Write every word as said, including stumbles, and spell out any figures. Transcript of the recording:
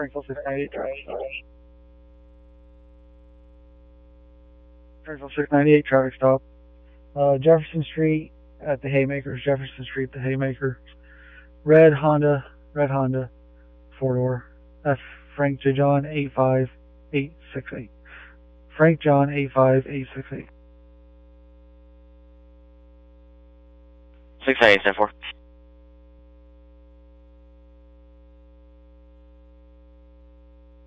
Springfield six ninety-eight traffic stop. Springfield six ninety-eight traffic stop. Uh, Jefferson Street at the Haymakers. Jefferson Street, the Haymaker. Red Honda. Red Honda. Four door. That's Frank J. John eight five eight six eight. Frank John eight five eight six eight. six nine eight seven four.